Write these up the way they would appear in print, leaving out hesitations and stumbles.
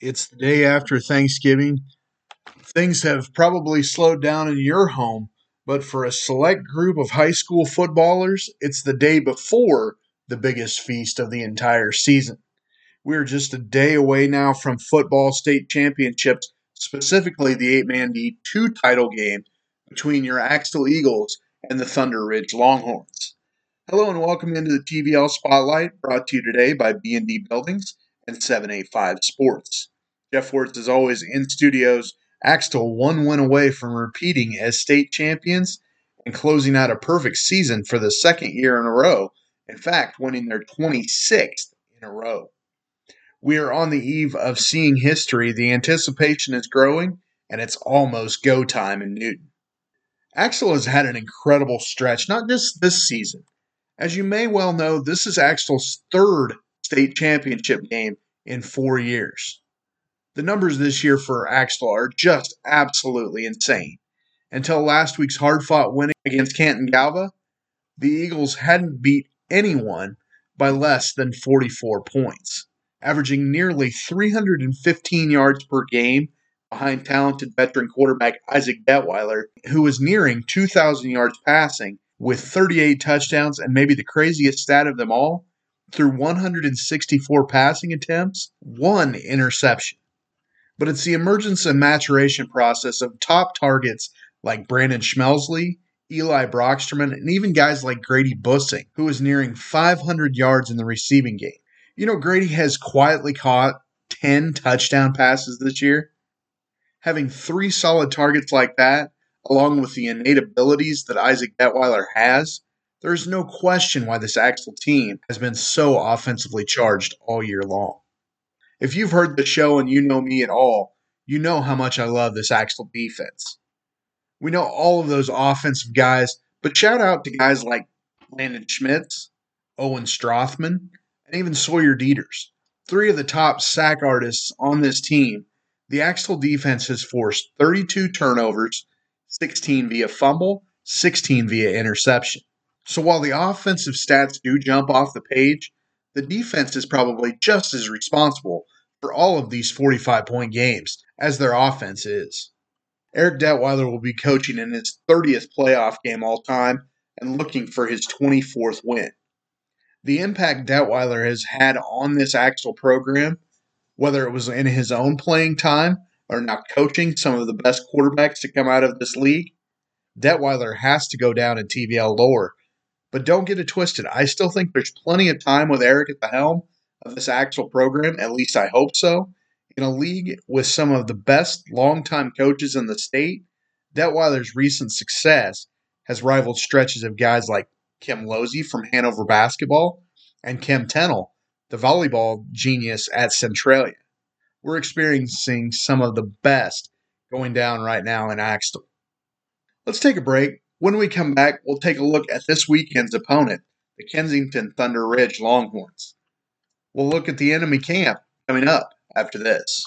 It's the day after Thanksgiving. Things have probably slowed down in your home, but for a select group of high school footballers, it's the day before the biggest feast of the entire season. We're just a day away now from football state championships, specifically the 8-man D2 title game between your Axtell Eagles and the Thunder Ridge Longhorns. Hello and welcome into the TVL Spotlight, brought to you today by B&D Buildings and 785 Sports. Jeff Wirtz is always in studios. Axtell one win away from repeating as state champions and closing out a perfect season for the second year in a row. In fact, winning their 26th in a row. We are on the eve of seeing history. The anticipation is growing, and it's almost go time in Newton. Axtell has had an incredible stretch, not just this season. As you may well know, this is Axtell's third state championship game in 4 years. The numbers this year for Axtell are just absolutely insane. Until last week's hard-fought win against Canton Galva, the Eagles hadn't beat anyone by less than 44 points, averaging nearly 315 yards per game behind talented veteran quarterback Isaac Detweiler, who was nearing 2,000 yards passing with 38 touchdowns and maybe the craziest stat of them all, through 164 passing attempts, 1 interception. But it's the emergence and maturation process of top targets like Brandon Schmelsley, Eli Brockstrom, and even guys like Grady Bussing, who is nearing 500 yards in the receiving game. You know, Grady has quietly caught 10 touchdown passes this year. Having 3 solid targets like that, along with the innate abilities that Isaac Detweiler has, there's no question why this Axtell team has been so offensively charged all year long. If you've heard the show and you know me at all, you know how much I love this Axtell defense. We know all of those offensive guys, but shout out to guys like Landon Schmitz, Owen Strothman, and even Sawyer Dieters. 3 of the top sack artists on this team. The Axtell defense has forced 32 turnovers, 16 via fumble, 16 via interception. So while the offensive stats do jump off the page, the defense is probably just as responsible for all of these 45-point games as their offense is. Eric Detweiler will be coaching in his 30th playoff game all time and looking for his 24th win. The impact Detweiler has had on this Axtell program, whether it was in his own playing time or now coaching some of the best quarterbacks to come out of this league, Detweiler has to go down in TVL lore. But don't get it twisted. I still think there's plenty of time with Eric at the helm of this Axtell program, at least I hope so. In a league with some of the best longtime coaches in the state, Detweiler's recent success has rivaled stretches of guys like Kim Losey from Hanover Basketball and Kim Tennell, the volleyball genius at Centralia. We're experiencing some of the best going down right now in Axtell. Let's take a break. When we come back, we'll take a look at this weekend's opponent, the Kensington Thunder Ridge Longhorns. We'll look at the enemy camp coming up after this.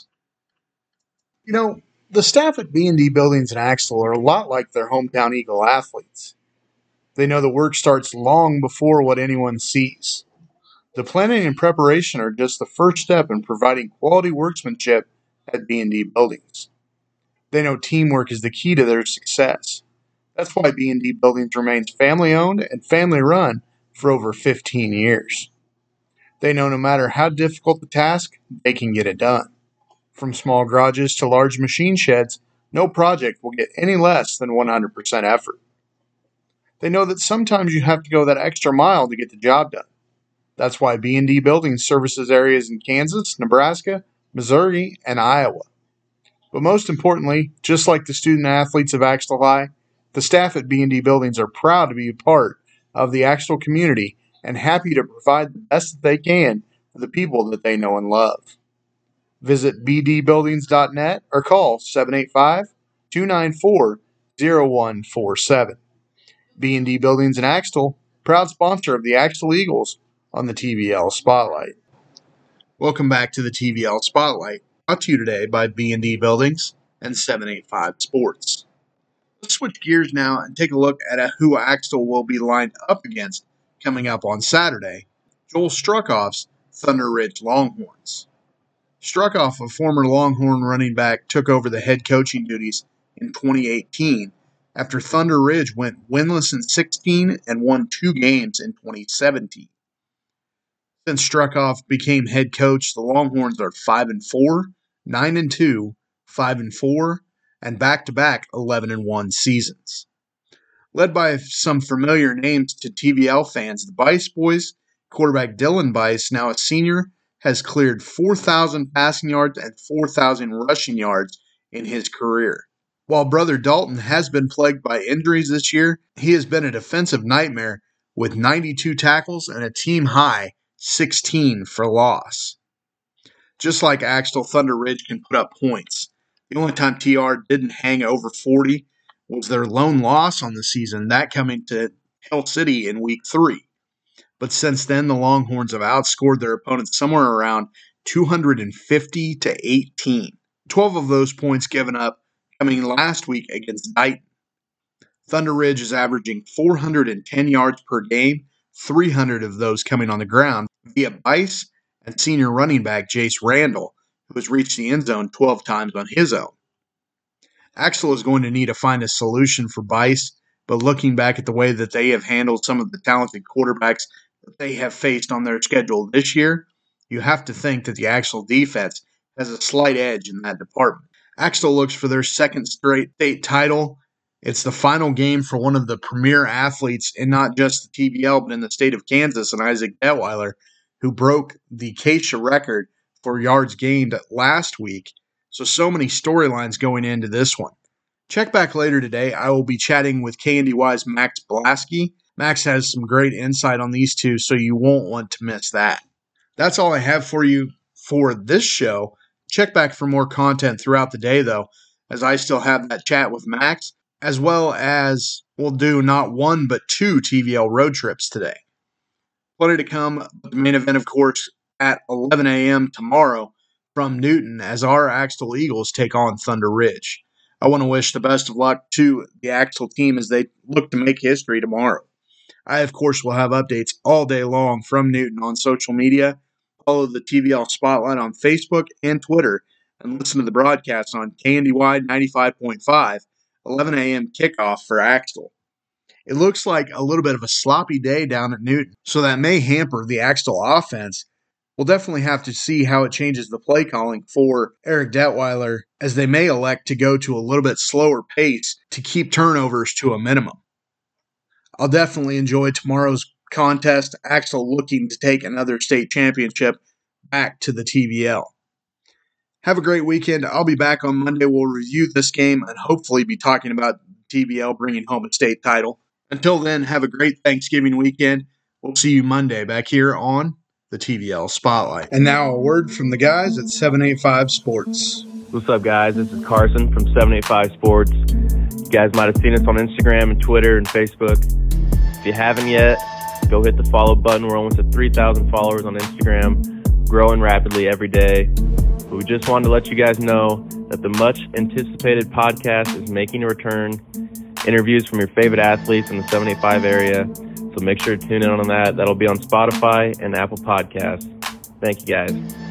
You know, the staff at B&D Buildings in Axtell are a lot like their hometown Eagle athletes. They know the work starts long before what anyone sees. The planning and preparation are just the first step in providing quality workmanship at B&D Buildings. They know teamwork is the key to their success. That's why B&D Buildings remains family-owned and family-run for over 15 years. They know no matter how difficult the task, they can get it done. From small garages to large machine sheds, no project will get any less than 100% effort. They know that sometimes you have to go that extra mile to get the job done. That's why B&D Buildings services areas in Kansas, Nebraska, Missouri, and Iowa. But most importantly, just like the student-athletes of Axtell High, the staff at B&D Buildings are proud to be a part of the Axtell community and happy to provide the best that they can for the people that they know and love. Visit bdbuildings.net or call 785-294-0147. B&D Buildings in Axtell, proud sponsor of the Axtell Eagles on the TVL Spotlight. Welcome back to the TVL Spotlight, brought to you today by B&D Buildings and 785 Sports. Let's switch gears now and take a look at who Axtell will be lined up against coming up on Saturday, Joel Struckoff's Thunder Ridge Longhorns. Struckoff, a former Longhorn running back, took over the head coaching duties in 2018 after Thunder Ridge went winless in 16 and won 2 games in 2017. Since Struckoff became head coach, the Longhorns are 5-4, 9-2, 5-4, and back-to-back 11-1 seasons. Led by some familiar names to TVL fans, the Bice boys, quarterback Dylan Bice, now a senior, has cleared 4,000 passing yards and 4,000 rushing yards in his career. While brother Dalton has been plagued by injuries this year, he has been a defensive nightmare with 92 tackles and a team-high 16 for loss. Just like Axtell, Thunder Ridge can put up points. The only time TR didn't hang over 40 was their lone loss on the season, that coming to Hill City in Week 3. But since then, the Longhorns have outscored their opponents somewhere around 250-18. 12 of those points given up coming last week against Dighton. Thunder Ridge is averaging 410 yards per game, 300 of those coming on the ground via Bice and senior running back Jace Randall, who has reached the end zone 12 times on his own. Axtell is going to need to find a solution for Bice, but looking back at the way that they have handled some of the talented quarterbacks that they have faced on their schedule this year, you have to think that the Axtell defense has a slight edge in that department. Axtell looks for their second straight state title. It's the final game for one of the premier athletes in not just the TVL, but in the state of Kansas, and Isaac Detweiler, who broke the Acacia record for yards gained last week. So many storylines going into this one. Check back later today. I will be chatting with KNDY's Max Blasky. Max has some great insight on these two, so you won't want to miss that. That's all I have for you for this show. Check back for more content throughout the day, though, as I still have that chat with Max, as well as we'll do not one but 2 TVL road trips today. Plenty to come. The main event, of course, at 11 a.m. tomorrow from Newton as our Axtell Eagles take on Thunder Ridge. I want to wish the best of luck to the Axtell team as they look to make history tomorrow. I, of course, will have updates all day long from Newton on social media. Follow the TVL Spotlight on Facebook and Twitter, and listen to the broadcast on KNDY 95.5, 11 a.m. kickoff for Axtell. It looks like a little bit of a sloppy day down at Newton, so that may hamper the Axtell offense. We'll definitely have to see how it changes the play calling for Eric Detweiler, as they may elect to go to a little bit slower pace to keep turnovers to a minimum. I'll definitely enjoy tomorrow's contest. Axtell looking to take another state championship back to the TVL. Have a great weekend. I'll be back on Monday. We'll review this game and hopefully be talking about TVL bringing home a state title. Until then, have a great Thanksgiving weekend. We'll see you Monday back here on the TVL Spotlight. And now a word from the guys at 785 Sports. What's up, guys? This is Carson from 785 Sports. You guys might have seen us on Instagram and Twitter and Facebook. If you haven't yet, go hit the follow button. We're almost at 3,000 followers on Instagram, growing rapidly every day. But we just wanted to let you guys know that the much-anticipated podcast is making a return. Interviews from your favorite athletes in the 785 area. So make sure to tune in on that. That'll be on Spotify and Apple Podcasts. Thank you, guys.